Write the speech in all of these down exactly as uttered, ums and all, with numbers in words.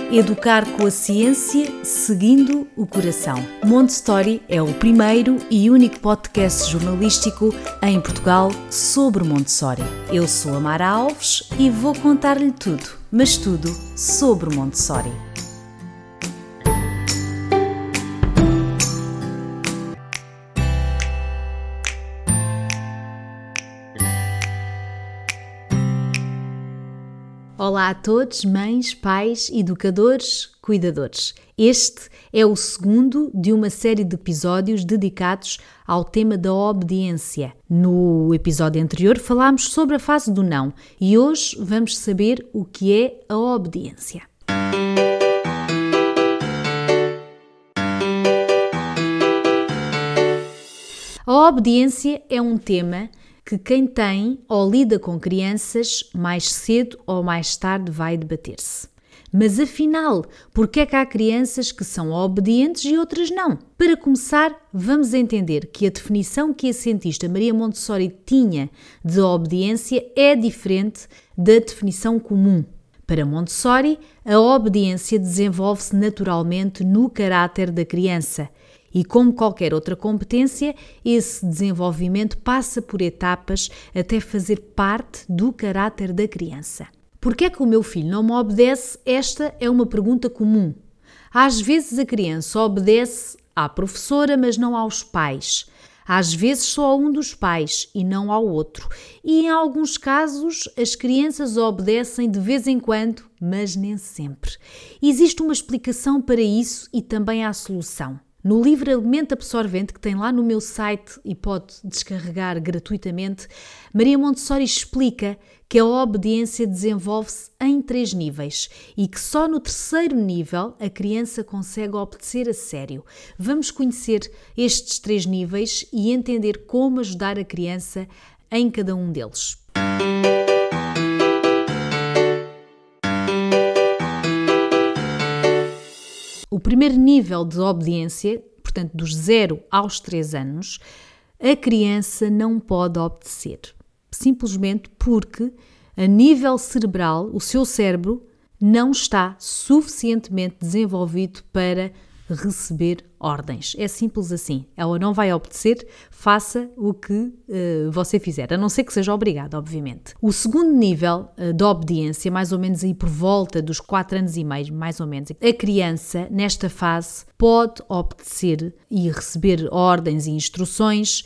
Educar com a ciência, seguindo o coração. Montessori é o primeiro e único podcast jornalístico em Portugal sobre Montessori. Eu sou a Mara Alves e vou contar-lhe tudo, mas tudo sobre Montessori. Olá a todos, mães, pais, educadores, cuidadores. Este é o segundo de uma série de episódios dedicados ao tema da obediência. No episódio anterior falámos sobre a fase do não e hoje vamos saber o que é a obediência. A obediência é um tema que quem tem ou lida com crianças mais cedo ou mais tarde vai debater-se. Mas afinal, por que é que há crianças que são obedientes e outras não? Para começar, vamos entender que a definição que a cientista Maria Montessori tinha de obediência é diferente da definição comum. Para Montessori, a obediência desenvolve-se naturalmente no caráter da criança. E como qualquer outra competência, esse desenvolvimento passa por etapas até fazer parte do caráter da criança. Por que é que o meu filho não me obedece? Esta é uma pergunta comum. Às vezes a criança obedece à professora, mas não aos pais. Às vezes só a um dos pais e não ao outro. E em alguns casos as crianças obedecem de vez em quando, mas nem sempre. Existe uma explicação para isso e também há solução. No livro Alimento Absorvente, que tem lá no meu site e pode descarregar gratuitamente, Maria Montessori explica que a obediência desenvolve-se em três níveis e que só no terceiro nível a criança consegue obedecer a sério. Vamos conhecer estes três níveis e entender como ajudar a criança em cada um deles. O primeiro nível de obediência, portanto dos zero aos três anos, a criança não pode obedecer. Simplesmente porque a nível cerebral, o seu cérebro não está suficientemente desenvolvido para receber ordens. É simples assim. Ela não vai obedecer, faça o que uh, você fizer, a não ser que seja obrigada, obviamente. O segundo nível uh, de obediência, mais ou menos aí por volta dos quatro anos e meio, mais ou menos, a criança, nesta fase, pode obedecer e receber ordens e instruções,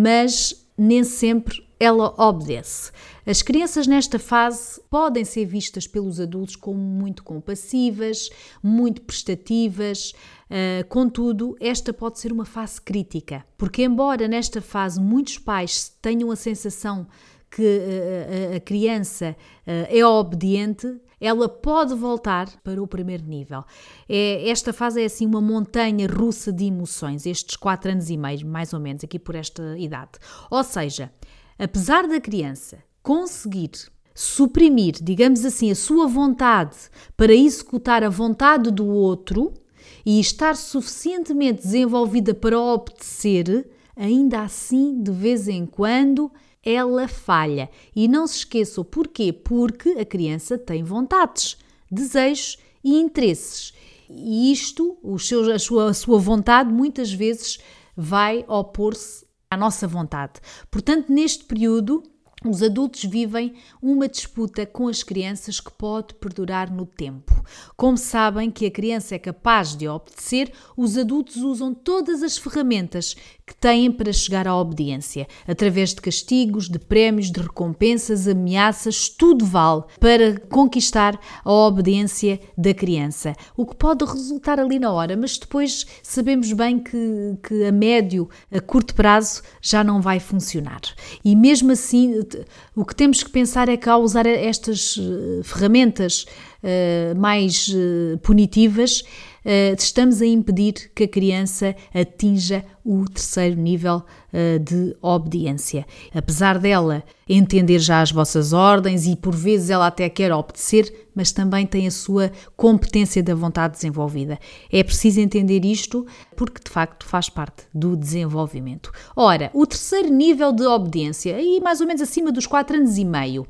mas nem sempre ela obedece. As crianças nesta fase podem ser vistas pelos adultos como muito compassivas, muito prestativas, uh, contudo, esta pode ser uma fase crítica, porque embora nesta fase muitos pais tenham a sensação que uh, a criança uh, é obediente, ela pode voltar para o primeiro nível. É, esta fase é assim uma montanha russa de emoções, estes quatro anos e meio, mais ou menos, aqui por esta idade. Ou seja, apesar da criança conseguir suprimir, digamos assim, a sua vontade para executar a vontade do outro e estar suficientemente desenvolvida para obedecer, ainda assim, de vez em quando, ela falha. E não se esqueçam, porquê? Porque a criança tem vontades, desejos e interesses. E isto, os seus, a, sua, a sua vontade, muitas vezes vai opor-se à nossa vontade. Portanto, neste período, os adultos vivem uma disputa com as crianças que pode perdurar no tempo. Como sabem que a criança é capaz de obedecer, os adultos usam todas as ferramentas que têm para chegar à obediência. Através de castigos, de prémios, de recompensas, ameaças, tudo vale para conquistar a obediência da criança. O que pode resultar ali na hora, mas depois sabemos bem que, que a médio, a curto prazo, já não vai funcionar. E mesmo assim, o que temos que pensar é que ao usar estas uh, ferramentas uh, mais uh, punitivas, uh, estamos a impedir que a criança atinja o terceiro nível uh, de obediência. Apesar dela entender já as vossas ordens e por vezes ela até quer obedecer, mas também tem a sua competência da vontade desenvolvida. É preciso entender isto porque de facto faz parte do desenvolvimento. Ora, o terceiro nível de obediência, aí mais ou menos acima dos quatro anos e meio,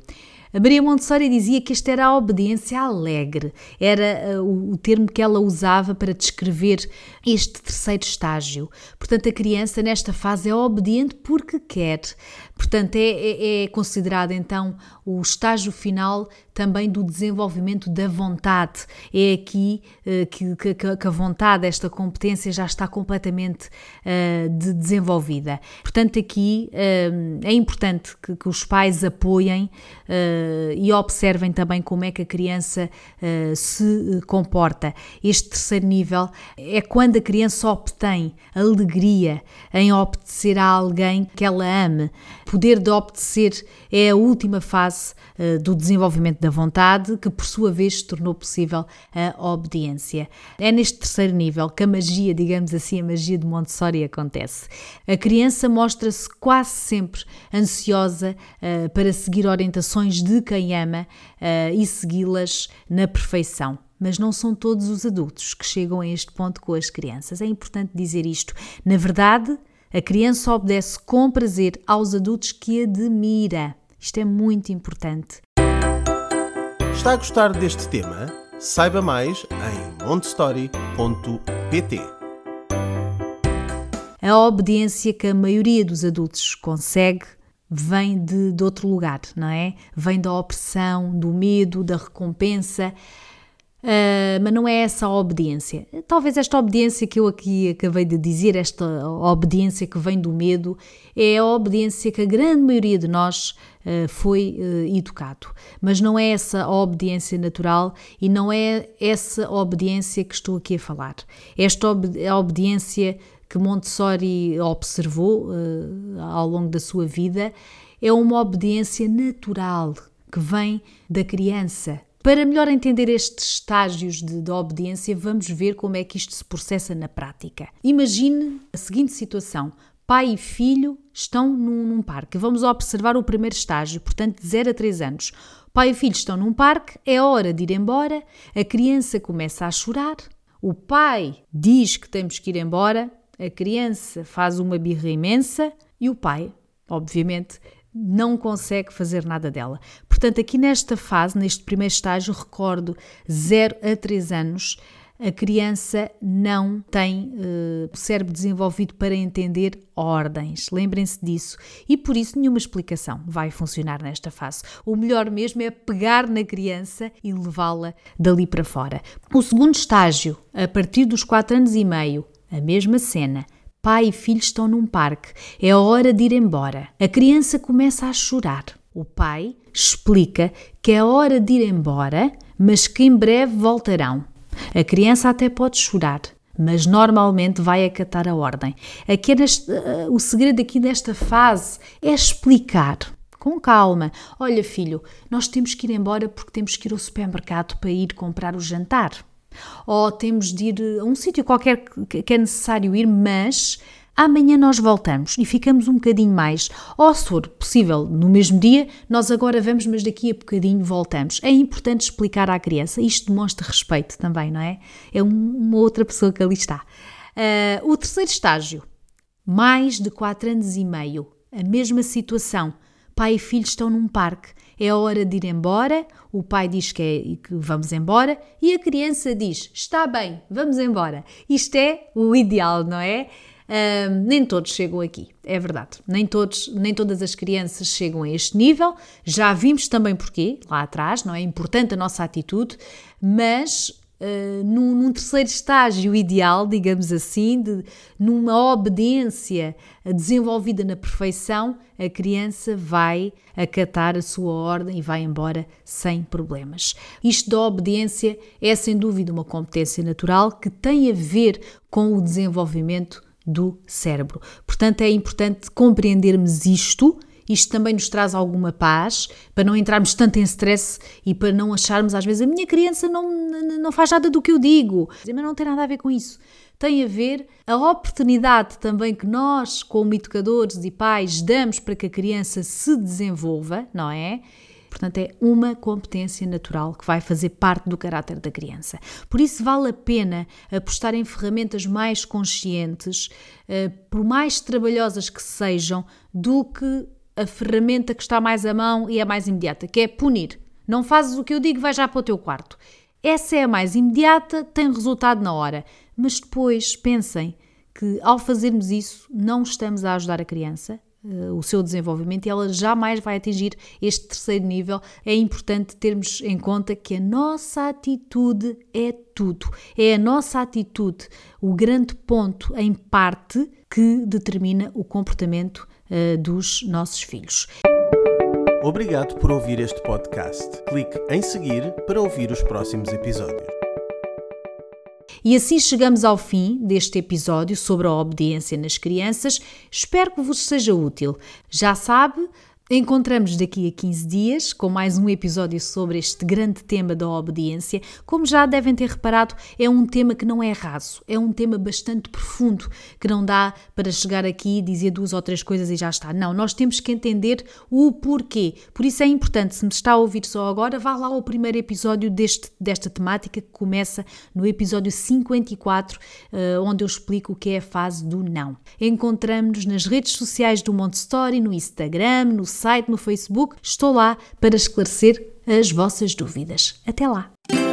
A Maria Montessori dizia que esta era a obediência alegre, era uh, o termo que ela usava para descrever este terceiro estágio. Portanto, a criança nesta fase é obediente porque quer. Portanto, é, é, é considerado então o estágio final também do desenvolvimento da vontade. É aqui uh, que, que, que a vontade, esta competência já está completamente uh, de desenvolvida. Portanto, aqui uh, é importante que, que os pais apoiem uh, e observem também como é que a criança uh, se comporta. Este terceiro nível é quando a criança obtém alegria em obedecer a alguém que ela ame. O poder de obedecer é a última fase uh, do desenvolvimento da vontade, que por sua vez se tornou possível a obediência. É neste terceiro nível que a magia, digamos assim, a magia de Montessori acontece. A criança mostra-se quase sempre ansiosa uh, para seguir orientações de quem ama uh, e segui-las na perfeição. Mas não são todos os adultos que chegam a este ponto com as crianças. É importante dizer isto. Na verdade, a criança obedece com prazer aos adultos que admira. Isto é muito importante. Está a gostar deste tema? Saiba mais em montessori ponto pt. A obediência que a maioria dos adultos consegue vem de, de outro lugar, não é? Vem da opressão, do medo, da recompensa, uh, mas não é essa a obediência. Talvez esta obediência que eu aqui acabei de dizer, esta obediência que vem do medo, é a obediência que a grande maioria de nós uh, foi uh, educado. Mas não é essa a obediência natural e não é essa obediência que estou aqui a falar. Esta ob- a obediência que Montessori observou uh, ao longo da sua vida, é uma obediência natural que vem da criança. Para melhor entender estes estágios de, de obediência, vamos ver como é que isto se processa na prática. Imagine a seguinte situação. Pai e filho estão num, num parque. Vamos observar o primeiro estágio, portanto de zero a três anos. Pai e filho estão num parque, é hora de ir embora, a criança começa a chorar, o pai diz que temos que ir embora, a criança faz uma birra imensa e o pai, obviamente, não consegue fazer nada dela. Portanto, aqui nesta fase, neste primeiro estágio, recordo, zero a três anos, a criança não tem uh, o cérebro desenvolvido para entender ordens. Lembrem-se disso. E por isso nenhuma explicação vai funcionar nesta fase. O melhor mesmo é pegar na criança e levá-la dali para fora. O segundo estágio, a partir dos quatro anos e meio, a mesma cena. Pai e filho estão num parque. É hora de ir embora. A criança começa a chorar. O pai explica que é hora de ir embora, mas que em breve voltarão. A criança até pode chorar, mas normalmente vai acatar a ordem. Aqui é neste, uh, o segredo aqui desta fase é explicar com calma. Olha, filho, nós temos que ir embora porque temos que ir ao supermercado para ir comprar o jantar. Ou temos de ir a um sítio qualquer que é necessário ir, mas amanhã nós voltamos e ficamos um bocadinho mais. Ou, se for possível, no mesmo dia, nós agora vamos, mas daqui a bocadinho voltamos. É importante explicar à criança. Isto demonstra respeito também, não é? É um, uma outra pessoa que ali está. Uh, o terceiro estágio, mais de quatro anos e meio, a mesma situação. Pai e filho estão num parque. É hora de ir embora, o pai diz que, é, que vamos embora e a criança diz, está bem, vamos embora. Isto é o ideal, não é? Uh, nem todos chegam aqui, é verdade. Nem, todos, nem todas as crianças chegam a este nível. Já vimos também porquê, lá atrás, não é? É importante a nossa atitude, mas uh, num, num terceiro estágio ideal, digamos assim, de, numa obediência desenvolvida na perfeição, a criança vai acatar a sua ordem e vai embora sem problemas. Isto da obediência é sem dúvida uma competência natural que tem a ver com o desenvolvimento do cérebro. Portanto, é importante compreendermos isto. Isto também nos traz alguma paz, para não entrarmos tanto em stress e para não acharmos às vezes a minha criança não, não faz nada do que eu digo. Mas não tem nada a ver com isso. Tem a ver a oportunidade também que nós, como educadores e pais, damos para que a criança se desenvolva, não é? Portanto, é uma competência natural que vai fazer parte do caráter da criança. Por isso, vale a pena apostar em ferramentas mais conscientes, por mais trabalhosas que sejam, do que a ferramenta que está mais à mão e é mais imediata, que é punir. Não fazes o que eu digo, vai já para o teu quarto. Essa é a mais imediata, tem resultado na hora. Mas depois pensem que ao fazermos isso não estamos a ajudar a criança, o seu desenvolvimento, e ela jamais vai atingir este terceiro nível. É importante termos em conta que a nossa atitude é tudo. É a nossa atitude o grande ponto, em parte, que determina o comportamento uh, dos nossos filhos. Obrigado por ouvir este podcast. Clique em seguir para ouvir os próximos episódios. E assim chegamos ao fim deste episódio sobre a obediência nas crianças. Espero que vos seja útil. Já sabe, encontramos daqui a quinze dias com mais um episódio sobre este grande tema da obediência. Como já devem ter reparado, é um tema que não é raso, é um tema bastante profundo, que não dá para chegar aqui e dizer duas ou três coisas e já está. Não, nós temos que entender o porquê. Por isso é importante, se me está a ouvir só agora, vá lá ao primeiro episódio deste, desta temática, que começa no episódio cinquenta e quatro, onde eu explico o que é a fase do não. Encontramos-nos nas redes sociais do Montessori, no Instagram, no site, no Facebook. Estou lá para esclarecer as vossas dúvidas. Até lá!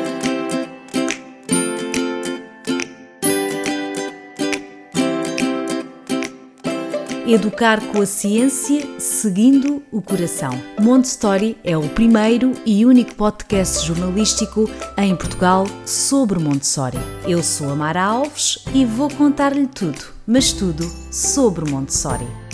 Educar com a ciência, seguindo o coração. Montessori é o primeiro e único podcast jornalístico em Portugal sobre Montessori. Eu sou a Mara Alves e vou contar-lhe tudo, mas tudo sobre Montessori.